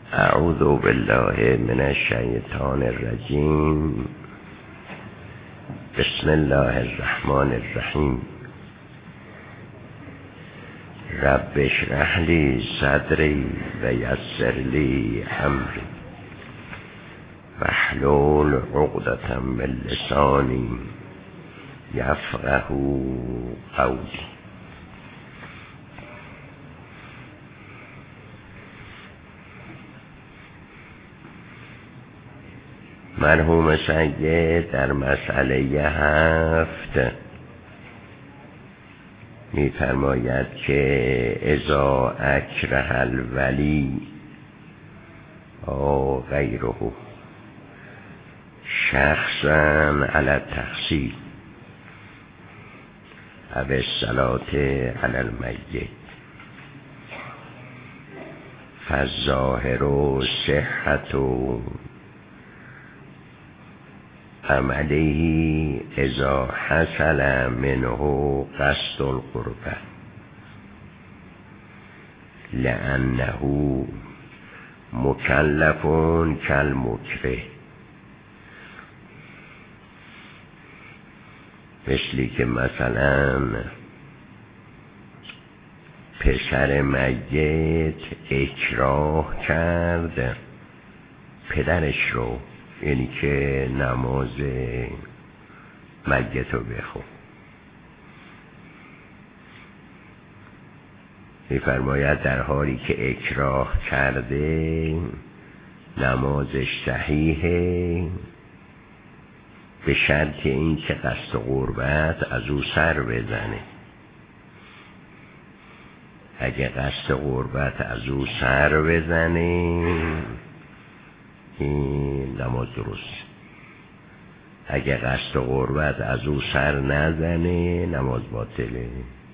اعوذ بالله من الشیطان الرجیم. بسم الله الرحمن الرحیم. رب اشرح لی صدری و یسر لی امری واحلل عقدة من لسانی یفقهوا قولی. مرحوم سید در مسئله 7 می‌فرماید که اذا اکره الولی او غیره شخصا علی التحصیل او الصلاة علی المیت فالظاهر صحة عمله اذا حصل منه قصد القربة لأنه مکلف کالمکره. مثلی که مثلا پسر میت اکراه کرد پدرش رو، یعنی که نماز میت رو بخون. می‌فرماید در حالی که اکراه کرده نمازش صحیحه، به شرط این که قصد قربت از او سر بزنه. اگه قصد قربت از او سر بزنه این نماز درست. اگه قصد قربت از او سر نزنه نماز باطله.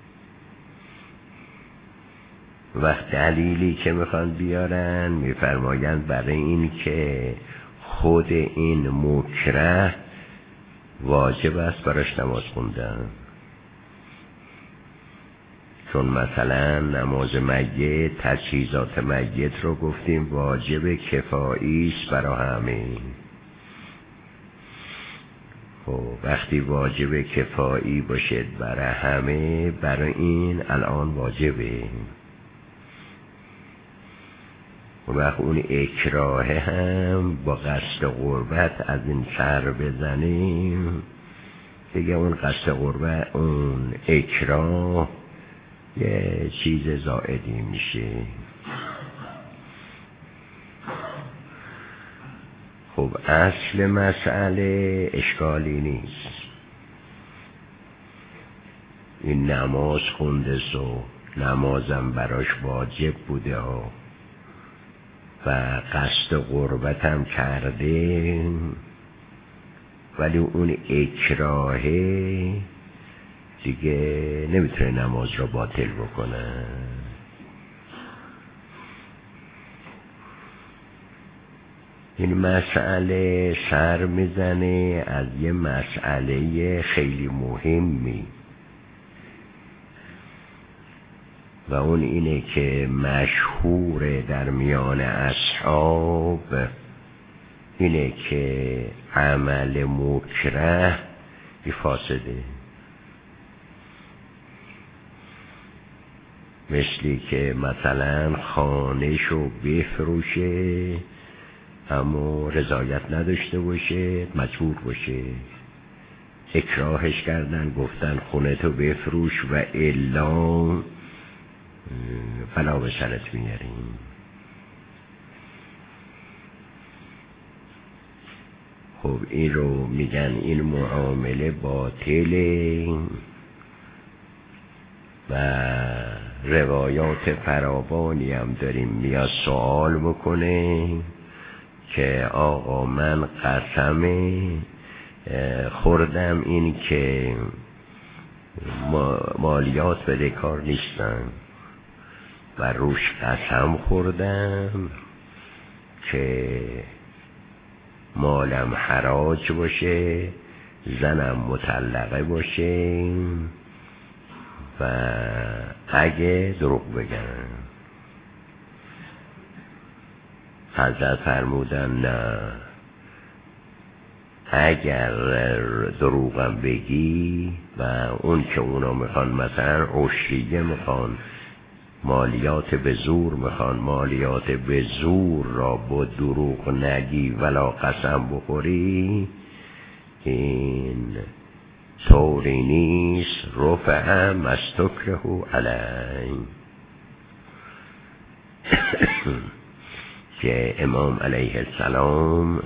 وقت دلیلی که میخوان بیارن میفرمایند برای این که خود این مکره واجب است براش نماز خوندن. چون مثلا نماز میت، تجهیزات میت رو گفتیم واجب کفایی است برای همه. خب وقتی واجب کفایی باشه برای همه، برای این الان واجبه. وقت اون اکراه هم با قصد قربت از این سر بزنیم دیگه اون قصد قربت، اون اکراه یه چیز زائدی میشه. خب اصل مسئله اشکالی نیست. این نماز خونده سو نمازم براش واجب بوده و قصد قربت هم کرده، ولی اون اکراهه دیگه نمیتونه نماز را باطل بکنه. این مسئله سر میزنه از یه مسئله خیلی مهمی و اون اینه که مشهور در میان اصحاب اینه که عمل مکره فاسده. مثلی که مثلا خانه‌شو بفروشه اما رضایت نداشته باشه، مجبور باشه. اکراهش کردن گفتن خونه تو بفروش و الا بلا به سرت میاریم. خب این رو میگن این معامله باطله و روایات فراوانی هم داریم میاد سوال بکنه که آقا من قسم خوردم این که مالیات بده کار نیستن و روش قسم خوردم که مالم حراج باشه، زنم مطلقه باشه و اگه دروغ بگن حضرت فرمودن نه، اگر دروغم بگی و اون که اونا میخوان مثلا عشریه میخوان، مالیات به زور میخوان، مالیات به زور را با دروغ نگی ولا قسم بخوری، این طوری نیست. رفع مستکره علی که امام علیه السلام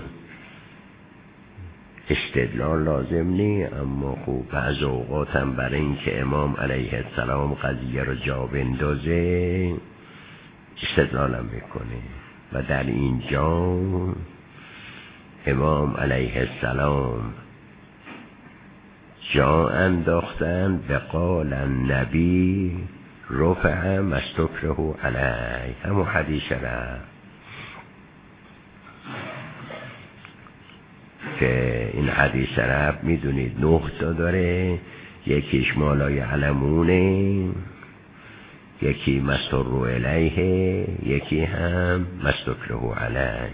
استدلال لازم نی، اما خوب بعض اوقات هم برای این که امام علیه السلام قضیه رو جا بندازه استدلالم میکنه. و در اینجا امام علیه السلام جا انداختن به قال النبی رفع مستکره علی، همون حدیث را که این حدیث رب میدونید 9 تا داره، یکیش مالای علمونه، یکی مستر الیه، یکی هم مستکره علیه.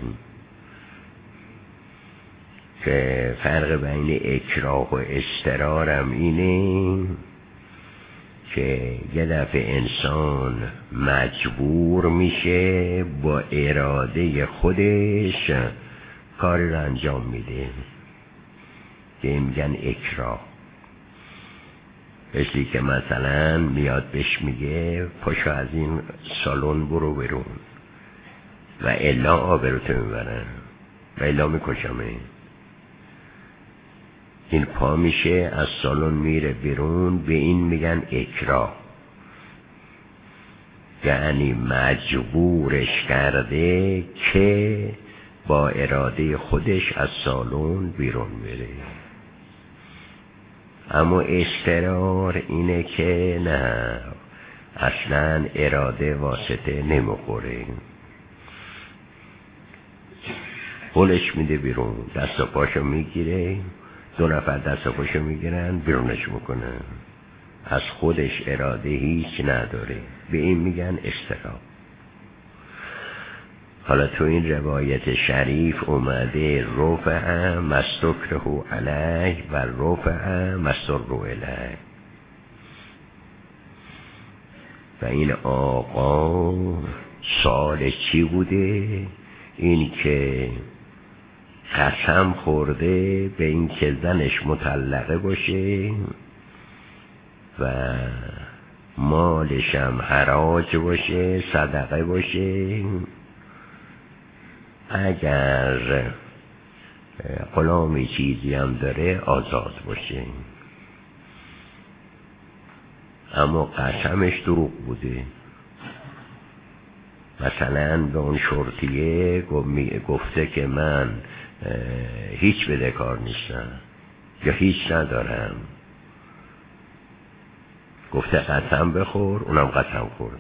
که فرق بین اکراه و استرارم اینه که یه دفعه انسان مجبور میشه با اراده خودش کاری رو انجام میده که میگن اکراه. مثلی که مثلا میاد بهش میگه پاشو از این سالن برو برون و الا آبروتو میبرن و الا میکشمه. این پا میشه از سالن میره بیرون، به این میگن اکراه، یعنی مجبورش کرده که با اراده خودش از سالن بیرون میره. اما استرار اینه که نه، اصلا اراده واسطه نمیخوره، هلش میده بیرون، دست و پاشو میگیره، 2 نفر دست و پاشو میگیرن بیرونش میکنن، از خودش اراده هیچ نداره، به این میگن استرار. حالا تو این روایت شریف اومده رفع مستکره علیه و رفع مستر الیه. و این آقا سال چی بوده؟ این که قسم خورده به این که زنش مطلقه باشه و مالش هم حراج باشه، صدقه باشه، اگر غلامی چیزی هم داره آزاد باشه. اما قسمش دروغ بوده. مثلا به اون شرطیه گفته که من هیچ بدهکار نیستم یا هیچ ندارم، گفته قسم بخور، اونم قسم خورده.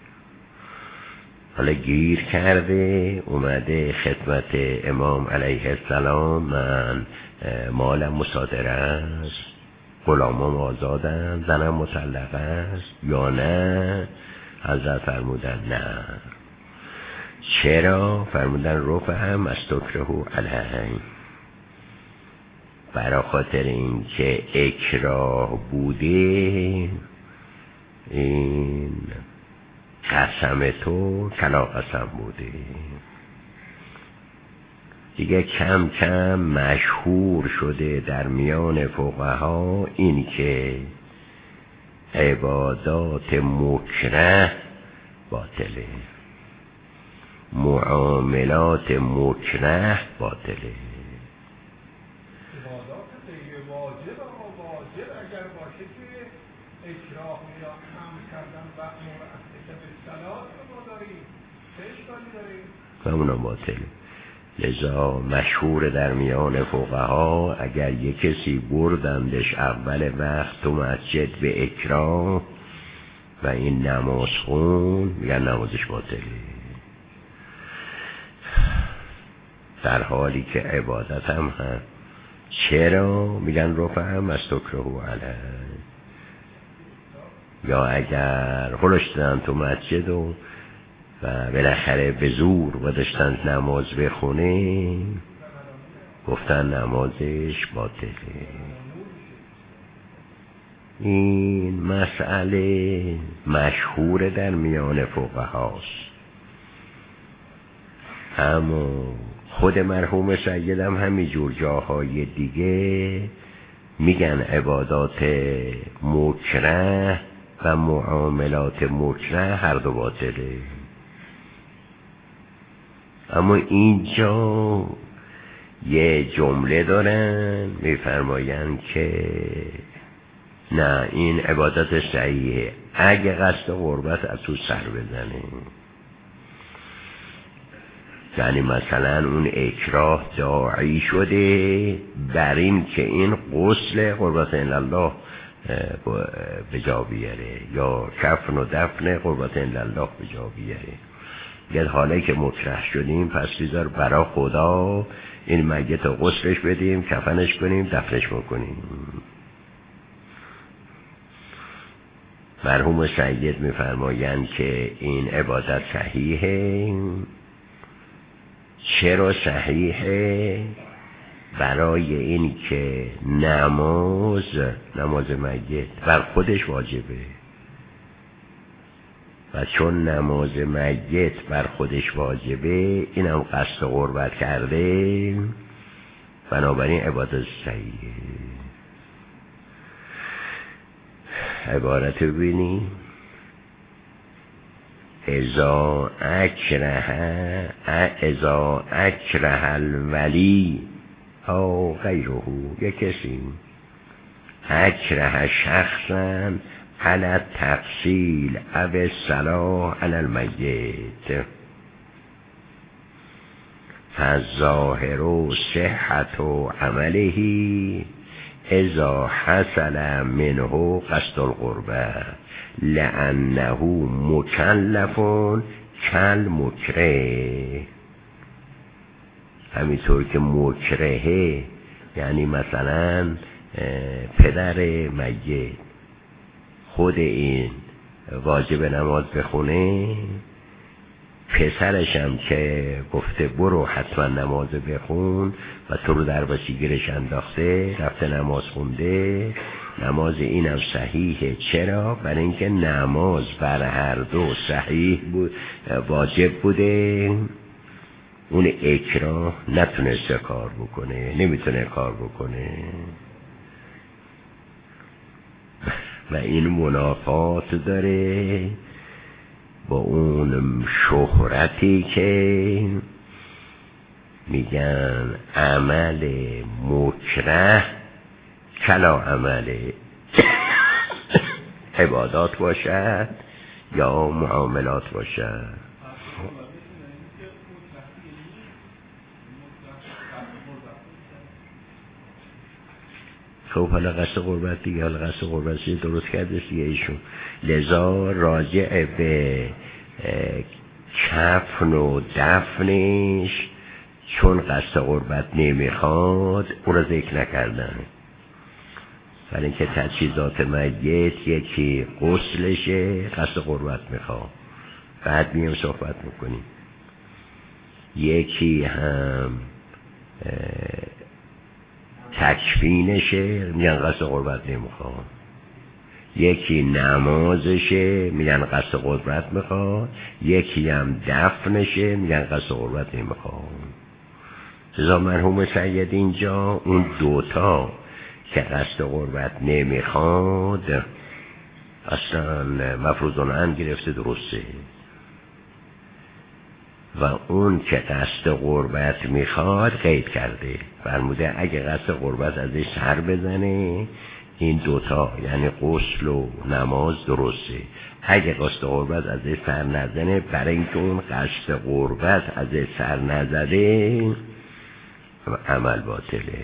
حالا گیر کرده اومده خدمت امام علیه السلام، من مالم مصادره است، غلامم آزادن، زنم مطلقه است یا نه؟ حضرت فرمودن نه. چرا؟ فرمودن رفع مستکره علیه، برای خاطر این که اکراه بوده، این قسم تو کلا قسم بوده. دیگه کم کم مشهور شده در میان فقها این که عبادات مکره باطله، معاملات مکره باطله. عبادات غیر واجب اگر باشه که اکراه یا امر کردن و مرتکب صلات رو ما داریم، چه اشکالی داریم؟ و اونا باطله. لذا مشهور در میان فقها اگر یک کسی بردندش اول وقت تو مسجد به اکراه و این نماز خون، میگن نمازش باطله، در حالی که عبادت هم هست. چرا؟ میگن رفع مستکره علیه. یا اگر خلوش دادن تو مسجد و و بالاخره به زور و داشتن نماز بخونه، گفتن نمازش باطله. این مسئله مشهور در میان فقهاست، اما خود مرحوم سیدم همینجور جاهای دیگه میگن عبادات مکره و معاملات مکره هر دو باطله. اما اینجا یه جمله دارن میفرمایند که نه، این عبادت صحیحه اگه قصد قربت از تو سر بزنه. یعنی مثلا اون اکراه داعی شده بر این که این غسل قربت الله به جا بیاره یا کفن و دفن قربت الله به جا بیاره. یه حالی که مطرح شدیم پس بیزار برا خدا این میت رو غسلش بدیم، کفنش کنیم، دفنش بکنیم. مرحوم سید میفرمایند که این عبادت صحیحه. چرا صحیحه؟ برای این که نماز میت بر خودش واجبه و چون نماز میت بر خودش واجبه اینم قصد قربت کرده، بنابراین عبادت صحیحه. عبارت ببینی اذا اکره الولی او غیره، یک کسی اکره شخصا علی تقصیل او الصلاة علی المیت فالظاهر صحت عمله اذا حصل منه قصد القربه لانه مکلف کالمکره. همینطور که مکرهه یعنی مثلا پدر میت خود این واجب نماز بخونه، پسرش هم که گفته برو حتما نماز بخون و تو رو در بچی گیرش انداخته رفته نماز خونده، نماز اینم صحیحه. چرا؟ برای اینکه نماز بر هر دو صحیح بود، واجب بوده. اون اکراه نتونسته کار بکنه، نمیتونه کار بکنه و این منافات داره با اون شهرتی که میگن عمل مکره کلا عمل عبادات باشد یا معاملات باشد. خب حالا قصد قربت دیگه، حالا قصد قربت درست کرده دیگه ایشون. لذا راجع به کفن و دفنش چون قصد قربت نمیخواد اون رو ذکر نکردن، برای اینکه تجهیزات میت یکی غسلشه قصد قربت میخواد، بعد میم صحبت میکنیم. یکی هم تکفینشه میگن قصد قربت نمیخواد، یکی نمازشه میگن قصد قربت میخواد، یکی هم دفنشه میگن قصد قربت نمیخواد. لذا مرحوم سید اینجا اون دوتا که قصد قربت نمیخواد اصلا مفروض عنه گرفته درسته، و اون که قصد قربت میخواد قید کرده، فرموده اگه قصد قربت ازش سر بزنه این دوتا یعنی غسل و نماز درسته، اگه قصد قربت ازش سر نزنه برای اینکه اون قصد قربت ازش سر نزده عمل باطله.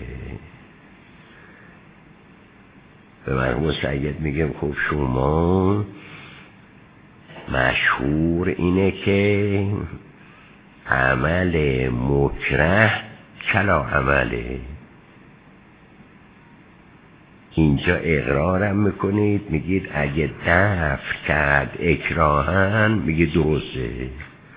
به مرحوم سید میگم خب شما مشهور اینه که عمل مکره کلا عمله، اینجا اقرارم میکنید میگید اگه دفع کرد اکراهن میگه درسته،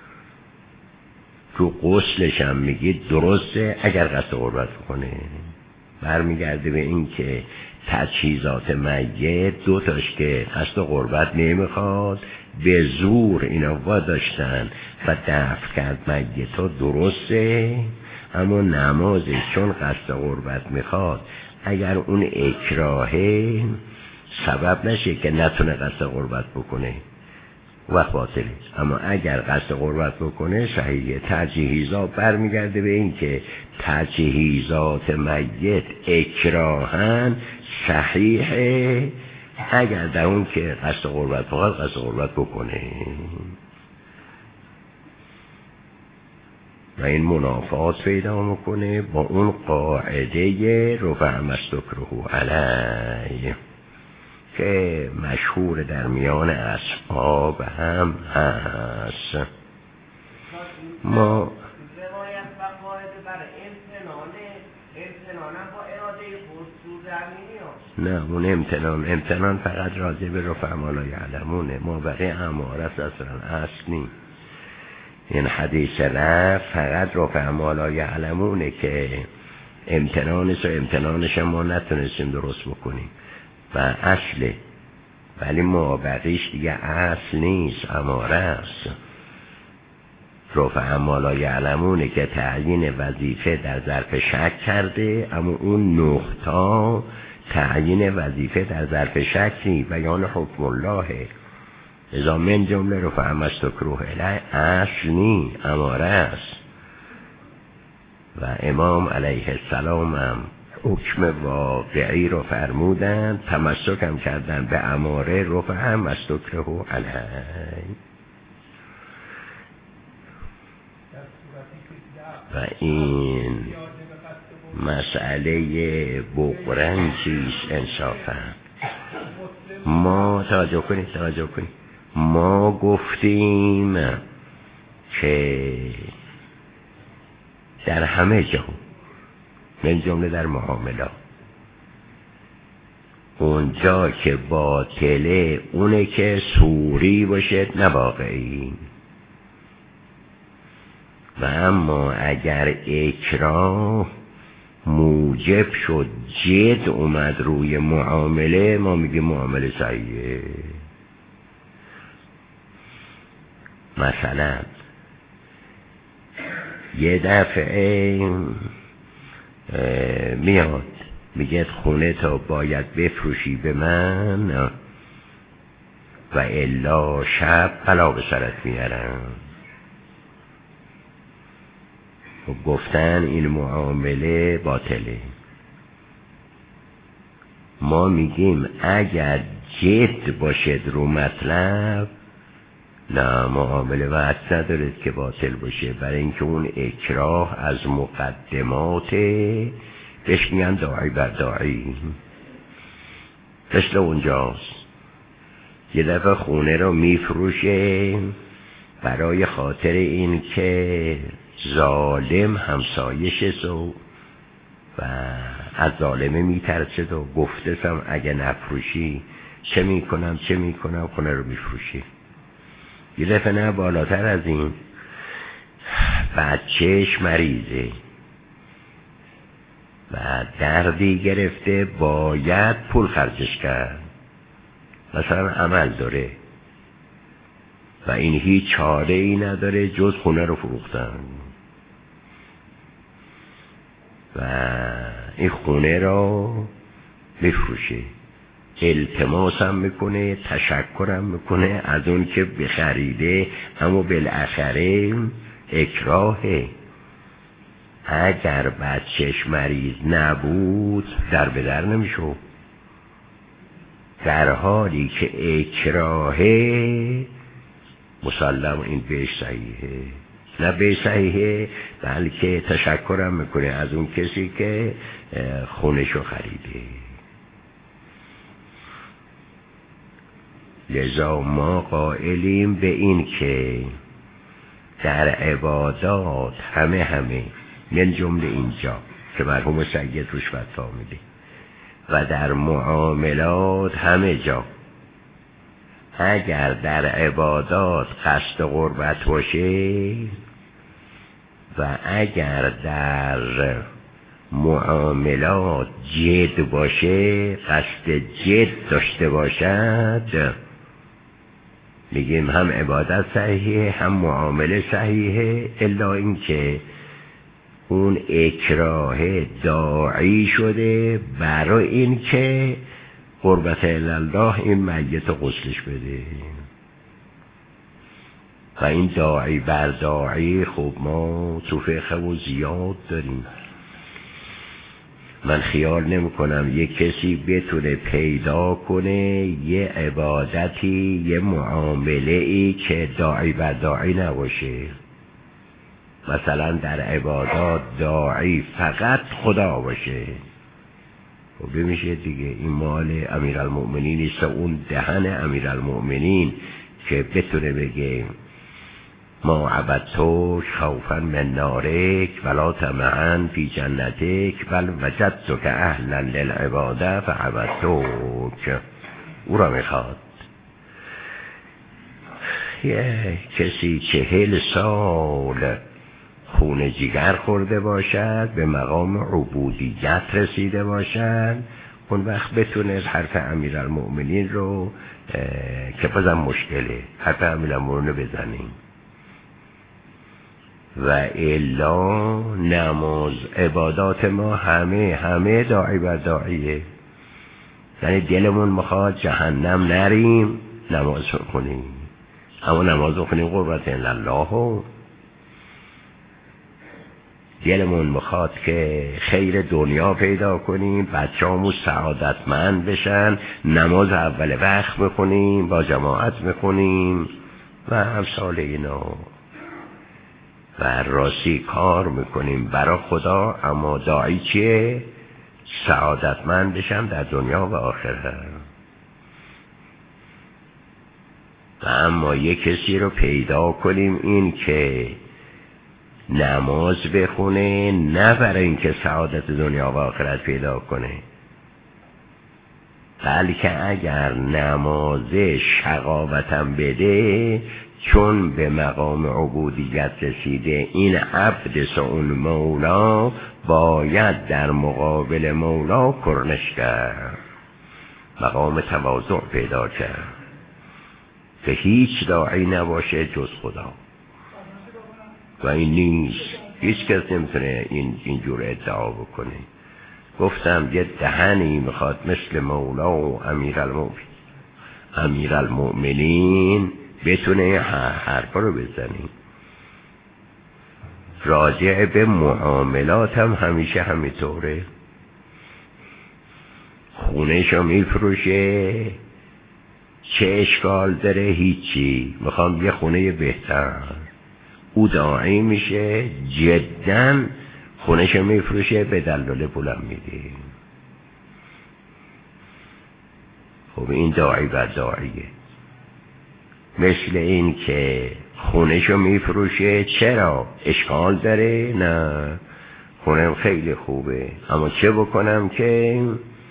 تو غسلش هم میگید درسته اگر قصد قربت بکنه. برمیگرده به این که تجهیزات میت دو تاش که قصد قربت نمیخواد، به زور اینا واداشتن و دفع کرد میت ها درسته، اما نمازش چون قصد قربت میخواد اگر اون اکراهه سبب نشه که نتونه قصد قربت بکنه وقت باطله. اما اگر قصد قربت بکنه صحیحه. تجهیزات برمیگرده به این که تجهیزات میت اکراهن صحیحه اگر در اون که قصد قربت بخواد قصد قربت بکنه. و این منافات پیدا میکنه با اون قاعده رفع ما استکره علیه که مشهور در میان اصحاب هم هست. ما روایت و قاعده برای امتنان با اراده خود سوز امینی نه، اون امتنان فقط راجع به رفع ما لا یعلمونه، ما برای اماره اصلا اصل نیست. این حدیث رفع فقط رفع ما لا یعلمونه که امتنانش ما نتونستیم درست بکنیم و اصله، ولی ما بقیش دیگه اصل نیست، اماره است. رفع ما لا یعلمونه که تعیین وظیفه در ظرف شک کرده، اما اون نقطه تعیین وظیفه در ظرف شک نیست، بیان حکم اللهه. اذا من جمله رفع ما استکره علیه اصل نیست، اماره است. و امام علیه السلام هم حکم واقعی رو فرمودن، تمسک هم کردن به اماره رفع ما استکره علیه. و این مسئله بغرنجیست انصافا. ما توجه کنید ما گفتیم که در همه جا من جمله در معاملات اونجا که باطله اونه که صوری باشه نه واقعی. و اما اگر اکراه موجب شد جد اومد روی معامله، ما میگیم معامله صحیحه. مثلا یه دفعه میاد میگه خونه تا باید بفروشی به من و الا شب بلا به سرت میارم. و گفتن این معامله باطله. ما میگیم اگر جد باشد رو مطلب نه، معامله وقت ندارد که باطل باشه، برای اینکه اون اکراه از مقدمات بهش میگن داعی بر داعی. مثل اونجاست یه دفعه خونه رو میفروشه برای خاطر این که ظالم همسایش و از ظالمه میترسد و گفتم اگه نفروشی چه میکنم خونه رو میفروشی. یه دفعه نه بالاتر از این بچهش مریضه و دردی گرفته باید پول خرجش کرد، مثلا عمل داره و این هیچ چاره ای نداره جز خونه رو فروختن و این خونه رو بفروشه. التماس هم میکنه، تشکر هم میکنه از اون که بخریده، اما بالاخره اکراهه. اگر بچهش مریض نبود در به در نمیشو، در حالی که اکراهه مسلم این بهش صحیحه. نه بهش صحیحه بلکه تشکر هم میکنه از اون کسی که خونشو خریده. لذا ما قائلیم به این که در عبادات همه من جمله اینجا که مرحوم سید روش فتوا میده و در معاملات همه جا اگر در عبادات قصد قربت باشه و اگر در معاملات جد باشه، قصد جد داشته باشد، میگیم هم عبادت صحیحه هم معامله صحیحه، الا اینکه اون اکراه داعی شده برای اینکه قربت الله این میت رو غسلش بده. و این داعی بر داعی خب ما تو فقه و زیاد داریم. من خیال نمی کنم یک کسی بتونه پیدا کنه یه عبادتی، یه معامله ای که داعی بر داعی نباشه. مثلا در عبادات داعی فقط خدا باشه، خب میشه دیگه این مال امیرالمؤمنین نیست. اون دهن امیرالمؤمنین که بتونه بگه ما عبدتوک خوفا من نارک ولا طمعا فی جنتک بل وجدتک اهلا للعباده فعبدتوک، او را میخواد. یه کسی 40 سال خون جگر خورده باشد، به مقام عبودیت رسیده باشد، اون وقت بتونه حرف امیرالمؤمنین رو که بازم مشکله، حرف امیرالمؤمنین رو بزنیم. و الا نماز عبادات ما همه داعی بر داعیه. یعنی دلمون میخواد جهنم نریم نماز کنیم، اما نماز کنیم قربت الله. دلمون میخواد که خیر دنیا پیدا کنیم، بچه‌مون سعادتمند بشن، نماز اول وقت میکنیم، با جماعت میکنیم و امثال اینا، و راستی کار میکنیم برای خدا، اما داعی چیه؟ سعادتمند بشن در دنیا و آخرت. و اما یک کسی رو پیدا کنیم این که نماز بخونه نه برای اینکه سعادت دنیا و آخرت پیدا کنه، بلکه اگر نماز شقاوتم بده، چون به مقام عبودیت رسیده، این عبد سئون مولا باید در مقابل مولا کرنش کرد، مقام تواضع پیدا کرد که هیچ داعی نباشه جز خدا. و این نیست، هیچ کس نمیتونه اینجور ادعا بکنه. گفتم یه دهنی میخواد مثل مولا و امیرالمؤمنین بتونه حرفا رو بزنی. راجع به معاملات هم همیشه همینطوره. خونهشو میفروشه، چه اشکال داره؟ هیچی. میخوام یه خونه بهتر. او داعی میشه، جداً خونهشو میفروشه، به دلاله پولم میده. خب این داعی بر داعیه. مثل این که خونهشو میفروشه، چرا؟ اشکال داره؟ نه، خونم خیلی خوبه، اما چه بکنم که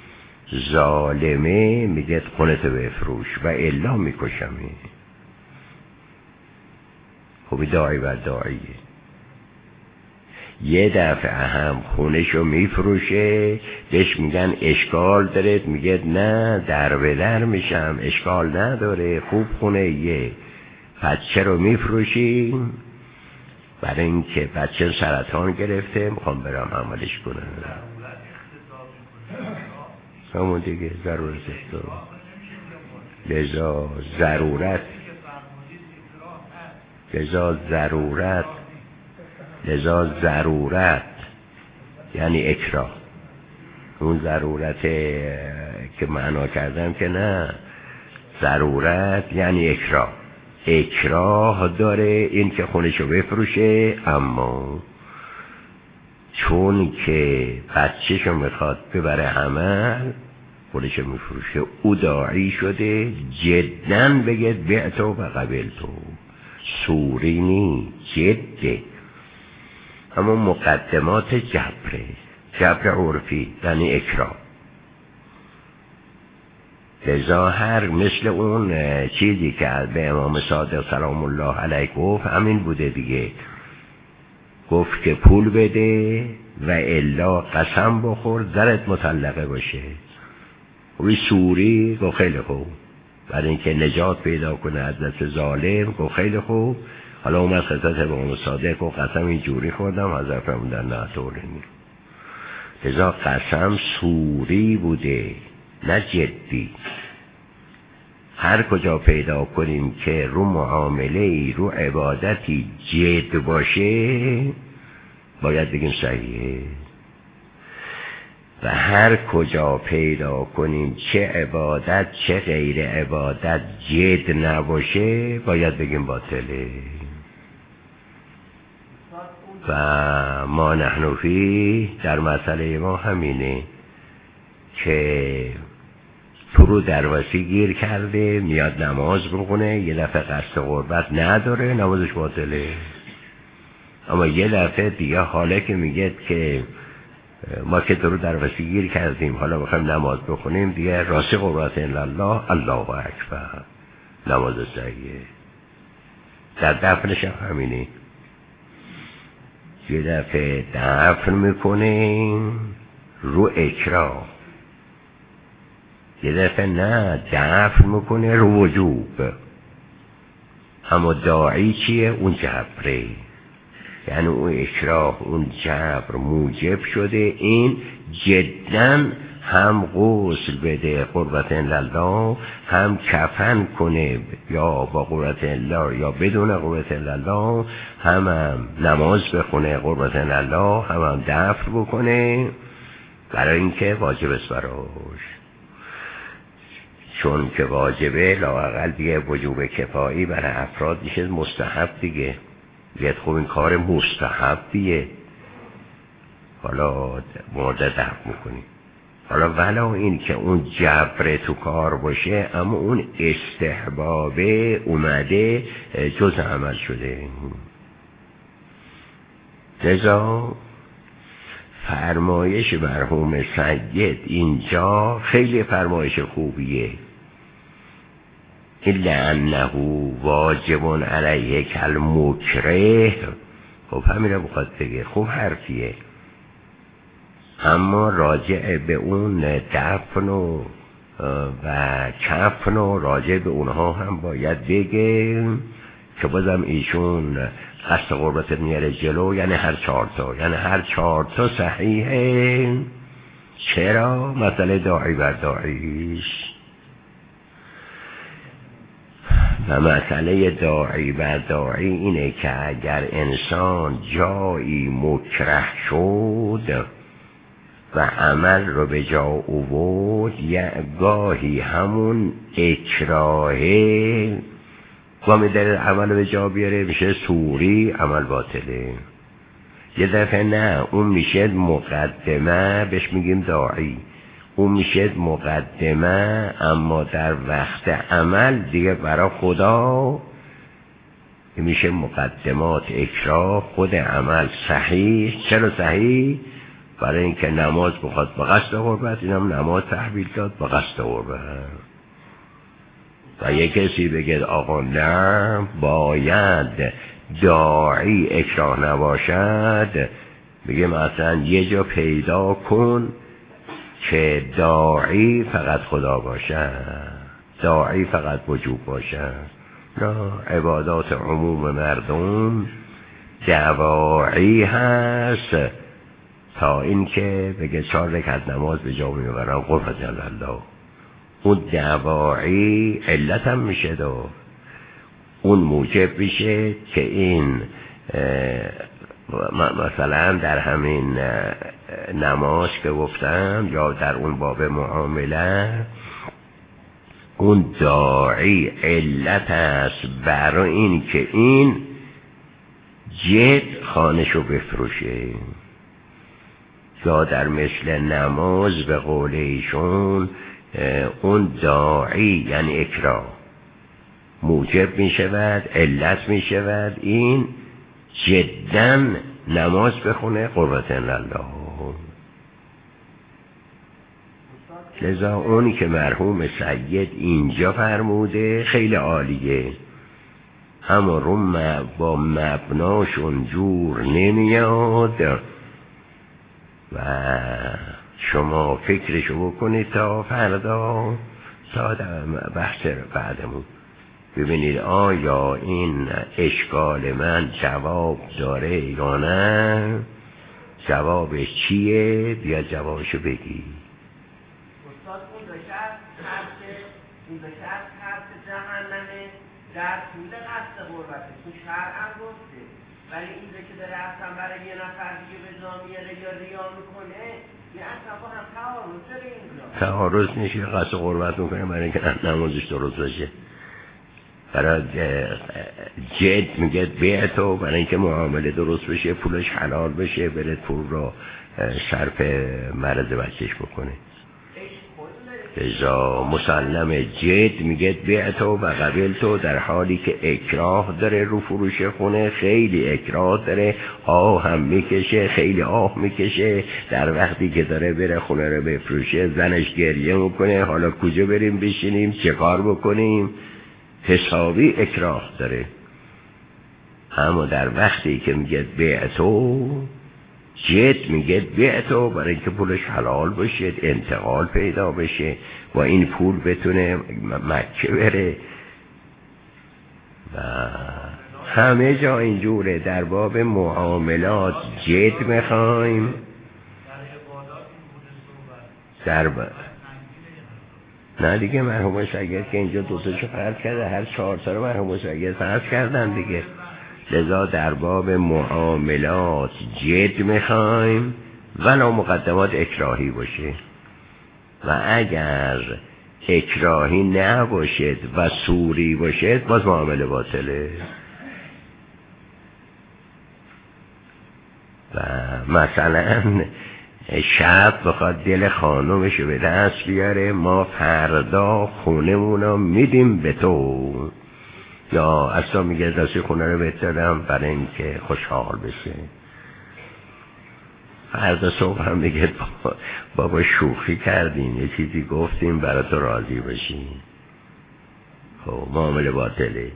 ظالمه میگه خونتو بفروش و الا میکشمه. خب داعی بر داعیه. یه دفعه هم خونهشو میفروشه، بهش میگن اشکال داره، میگه نه در به در میشم، اشکال نداره، خوب خونه یه. بچه رو میفروشی برای اینکه بچه سرطان گرفته، میخوام برم عملش کنم. همون دیگه ضرورت لذا ضرورت یعنی اکراه. اون ضرورت که معنا کردم که نه، ضرورت یعنی اکراه داره این که خونشو بفروشه، اما چون که بچهشو میخواد ببره عمل، خونشو میفروشه. او داعی شده جداً بگه بعتو و قبلتو، سوری نی، جده. اما مقدمات جبر عرفی یعنی اکرام. ظاهر مثل اون چیزی که به امام صادق سلام الله علیه گفت همین بوده دیگه. گفت که پول بده و الا قسم بخور زرت مطلقه باشه. وی سوری گفت خیلی خوب، برای اینکه نجات پیدا کنه از دست ظالم گفت خیلی خوب. حالا اومد خطاب امام صادق گفت قسم اینجوری خوردم، حضرت فرمودن نه طوری نیست. لذا قسم سوری بوده نه جدی. هر کجا پیدا کنیم که رو معامله ای رو عبادتی جد باشه باید بگیم صحیحه، و هر کجا پیدا کنیم چه عبادت چه غیر عبادت جد نباشه باید بگیم باطله. و ما نحن فی در مسئله ما همینه که تو رو درواسی گیر کرده میاد نماز بخونه، یه دفعه قصد قربت نداره نمازش باطله. اما یه دفعه دیگه حاله که میگه که ما که تو رو درواسی گیر کردیم حالا بخوایم نماز بخونیم دیگه راستی قربت الله الله اکبر نماز صحیحه. در دفنش هم همینه، یه دفعه دفن میکنیم رو اکراه، یه دفعه نه دفن میکنه رو وجوب. اما داعی چیه؟ اون جبره، یعنی اون اکراه اون جبر موجب شده این جداً هم غسل بده قربت الله، هم کفن کنه یا با قربت الله یا بدون قربت الله، هم نماز بخونه قربت الله، هم دفن بکنه برای اینکه واجب است براش. چون که واجبه لااقل دیگه وجوب کفایی برای افراد میشه مستحب دیگه. بیاد خب این کار مستحبیه، حالا مورد دفع میکنی. حالا ولو این که اون جبر تو کار باشه اما اون استحبابه اومده جز عمل شده. لذا فرمایش مرحوم سید اینجا خیلی فرمایش خوبیه. الا انه واجب علیه کالمکره. خب همین رو بخواد بگه خوب حرفیه، اما راجع به اون دفن و کفن و راجع به اونها هم باید بگه که بازم ایشون قصد قربت میاره جلو، یعنی هر 4 تا، یعنی هر 4 تا صحیحه. چرا؟ مسئله داعی بر داعیش. و مسئله داعی بر داعی اینه که اگر انسان جایی مکره شد و عمل رو به جا آورد، یه گاهی همون اکراهه گاهی در عمل رو به جا بیاره میشه سوری، عمل باطله. یه دفعه نه، اون میشه مقدمه بهش میگیم داعی، اون میشه مقدمه، اما در وقت عمل دیگه برای خدا میشه مقدمات اکراه. خود عمل صحیح. چرا صحیح؟ برای اینکه نماز بخواد به قصد قربت، اینم نماز تحویل داد به قصد قربت. و یک کسی بگه آقا نه باید داعی اکراه نباشد، بگه مثلا یه جا پیدا کن که داعی فقط خدا باشد، داعی فقط وجوب باشد. نه، عبادات عموم مردم دواعی هست تا اینکه بگه 4 رکعت نماز به جا میبرم قربت الله. اون دواعی علت هم میشه دو، اون موجب میشه که این مثلا در همین نماز که گفتم یا در اون باب معامله، اون داعی علت است برای این که این جد خانشو بفروشه. یا در مثل نماز به قول ایشون اون داعی یعنی اکراه موجب می شود، علت می شود این جداً نماز بخونه قربت الله. لذا اونی که مرحوم سید اینجا فرموده خیلی عالیه اما رو با مبناشون جور نمیاد و شما فکرشو بکنید تا فردا تا بحث بعدمون ببینید آیا این اشکال من جواب داره یا نه. جوابش چیه؟ بیا جوابشو بگی. استاد اون دو شرط حرف جهنمه در طول قصد غربته تو شرعا گفته، ولی اینجا که داره اصلا برای یه نفر دیگه به جا میاره یا ریا میکنه یه اصلا با هم تعارض داره اینجا. تعارض نیشه، قصد غربت میکنه برای اینکه نمازش درست باشه. برای جد میگه بیعتو برای اینکه معامله درست بشه، پولش حلال بشه، بره پول رو صرف مرض بچهش بکنه. ازا مسلم جد میگه بیعتو و قبلتو، در حالی که اکراه داره رو فروش خونه، خیلی اکراه داره، آه هم میکشه، خیلی آه میکشه در وقتی که داره بره خونه رو بفروشه. زنش گریه میکنه حالا کجا بریم بشینیم، چه کار بکنیم، حسابی اکراه داره. اما در وقتی که میگه بیعتو، جد میگه بیعتو برای اینکه پولش حلال باشه، انتقال پیدا بشه، با این پول بتونه مکه بره و همه جا اینجوره. در باب معاملات جد میخوایم، نه دیگه مرحوم سید که اینجا دوتاشو فرض کرده، هر 4 تا رو مرحوم سید فرض کردن دیگه. لذا در باب معاملات جد میخوایم ولی مقدمات اکراهی باشه، و اگر اکراهی نباشد و سوری باشد باز معامله باطله. و مثلا شب بخواد دل خانومشو به دست بیاره، ما فردا خونمونو میدیم به تو، یا اصلا میگه دستی خونه رو بهترم برای اینکه خوشحال بشه. فردا صبح هم میگه بابا شوخی کردیم، یه چیزی گفتیم برای تو راضی بشیم. خب معامله باطله.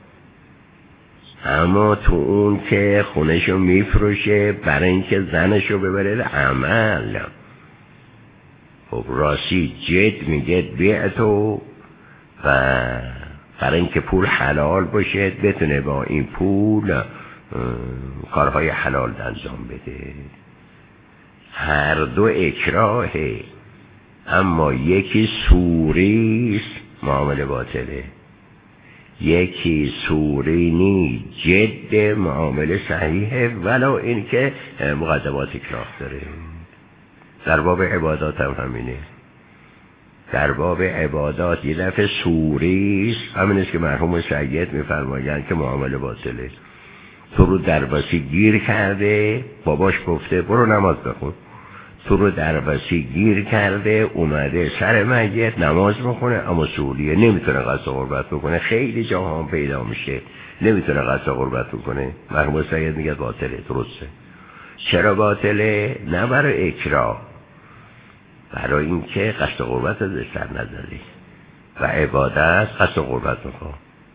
اما تو اون که خونهشو میفروشه برای اینکه زنشو ببره عمل، خب راستی جد میگه بیعتو و برای اینکه پول حلال باشه بتونه با این پول کارهای حلال انجام بده. هر دو اکراهه، اما یکی سوریست معامله باطله، یکی سوری نی جد معامله صحیحه ولو این که مقدمات اکراه داره. در باب عبادات هم همینه. در باب عبادات یه دفعه سوریست، همین است که مرحوم سید میفرمایند که معامله باطله. تو رو درباسی گیر کرده، باباش گفته برو نماز بخون، تو رو درباسی گیر کرده، اومده سر میت نماز بخونه، اما سوریه، نمیتونه قصد قربت بکنه. خیلی جاها پیدا میشه نمیتونه قصد قربت بکنه. مرحوم سید میگه باطله. درسته. چرا باطله؟ نه برای اکراه، برای اینکه قصد قربت ازش سر نزدی و عبادت قصد قربت میخواه.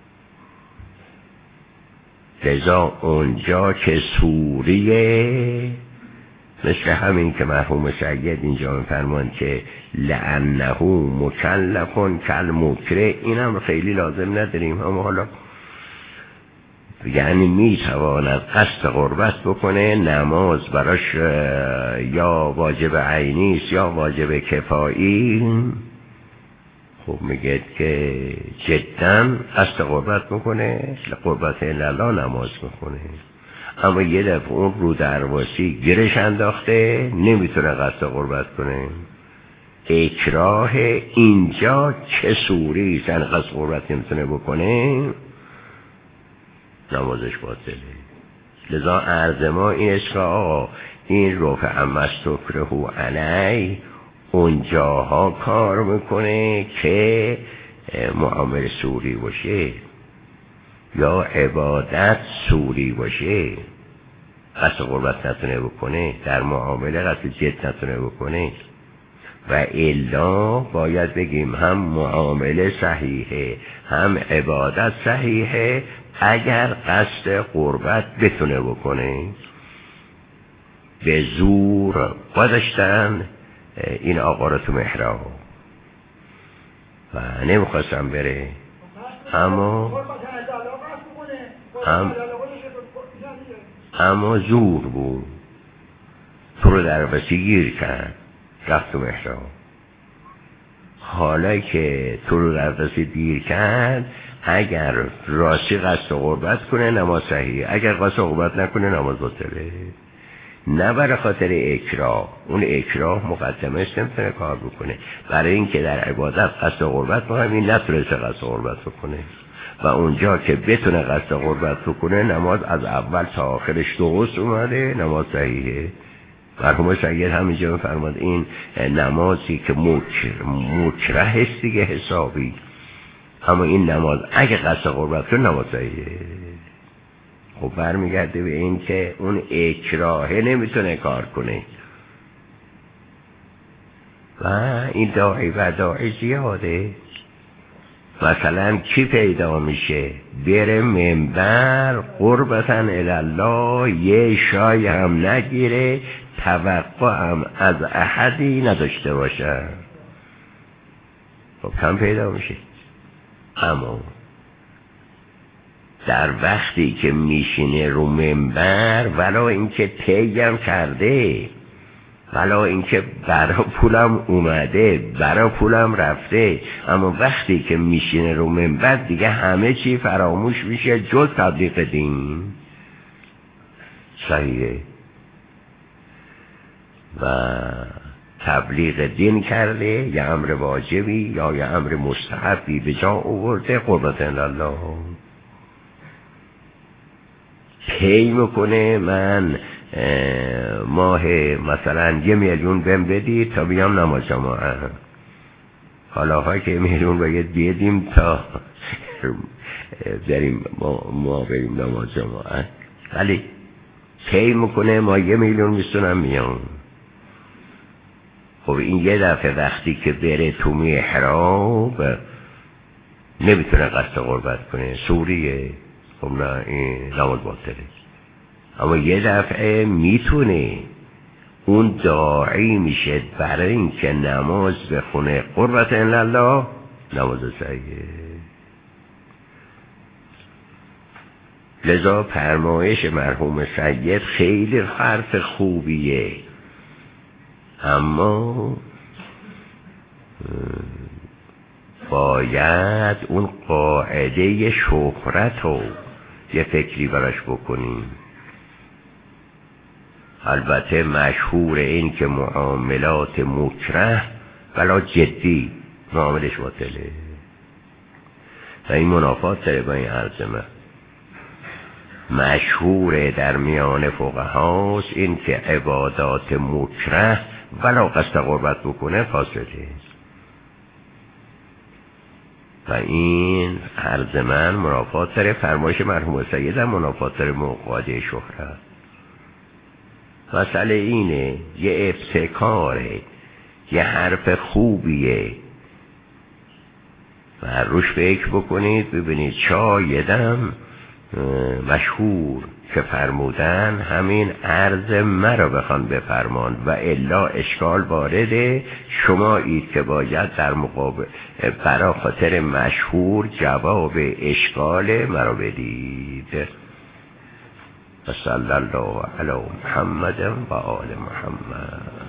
لذا اونجا که سوریه، مثل همین که مرحوم سید اینجا میفرمان که لعنه مکلفون کالمکره، اینم خیلی لازم نداریم، اما حالا یعنی میتواند قصد قربت بکنه، نماز براش یا واجب عینی است یا واجب کفایی. خب میگه که جدا قصد قربت میکنه، قربت الله نماز میکنه، اما یه دفعه اون رو درواسی گرش انداخته نمیتونه قصد قربت کنه. اکراه اینجا چه سوری است، قصد قربت نمیتونه بکنه، نمازش باطله. لذا عرض ما این است که آقا این رفع مستکره علی اونجاها کار میکنه که معامله سوری باشه یا عبادت سوری باشه، قصد قربت نتونه بکنه، در معامله قصد جد نتونه بکنه، و الا باید بگیم هم معامله صحیحه هم عبادت صحیحه، اگر قصد قربت بتونه بکنه به زور گذاشتن این آقا رو تو محراب و نمیخواستم بره، اما زور بود، تو رو در بسی گیر کرد، رفت تو محراب. حالا که تو رو در بسی گیر کرد، اگر راستی قصد قربت کنه نماز صحیحه، اگر قصد قربت نکنه نماز باطله. نه برای خاطر اکراه، اون اکراه مقدمه است نمیتونه کار بکنه، برای اینکه در عبادت قصد قربت بکنه این نتونسته قصد قربت بکنه و اونجا که بتونه قصد قربت بکنه نماز از اول تا آخرش درست اومده، نماز صحیحه. مرحوم سید همینجا میفرماد این نمازی که مکره است دیگه حسابی، اما این نماز اگه قصد قربت کنه نماز صحیحه. خب برمیگرده به این که اون اکراهه نمیتونه کار کنه و این داعی و داعی زیاده. مثلا کی پیدا میشه بره منبر قربتن الالله، یه شای هم نگیره، توقع هم از احدی نداشته باشه، خب کم پیدا میشه. اما در وقتی که میشینه رو منبر، ولا اینکه تیم کرده، ولا اینکه برا پولم اومده برا پولم رفته، اما وقتی که میشینه رو منبر دیگه همه چی فراموش میشه جز تبلیغ دین. صحیحه و تبلیغ دین کرده، یه امر واجبی یا یه امر مستحبی به جا آورده، قربت الله پی میکنه من ماه مثلا 1 میلیون بهم بدید تا بیام نماز جماعت، حالا ها که 1 میلیون باید بیدیم تا بریم ما بریم نماز جماعت، ولی پی میکنه ما 1 میلیون میستونم میام. خب این یه دفعه وقتی که بره تو محراب نمیتونه قصد قربت کنه، سوریه، خب نه این نماز باطله. اما یه دفعه میتونه، اون داعی میشه برای اینکه نماز بخونه قربت الله، نماز صحیحه. لذا فرمایش مرحوم سید خیلی حرف خوبیه، اما باید اون قاعده شهرت رو یه فکری براش بکنیم. البته مشهور این که معاملات مکره ولا جدی معاملش باطله و این منافات داره با این عرضمه. مشهور در میان فقهاست این که عبادات مکره ولا قصد قربت بکنه فاسده و این عرض من منافات داره. فرمایش مرحوم سید هم منافات داره موقعاده شهرت. مسئله اینه یه ابتکاره، یه حرف خوبیه و روش فکر بکنید ببینید شایدم مشهور که فرمودن همین عرض مرا بخوان بفرمان و الا اشکال وارده، شما اید که باید در مقابل برا خاطر مشهور جواب اشکال مرا بدید. صلی الله علی محمد و آل محمد.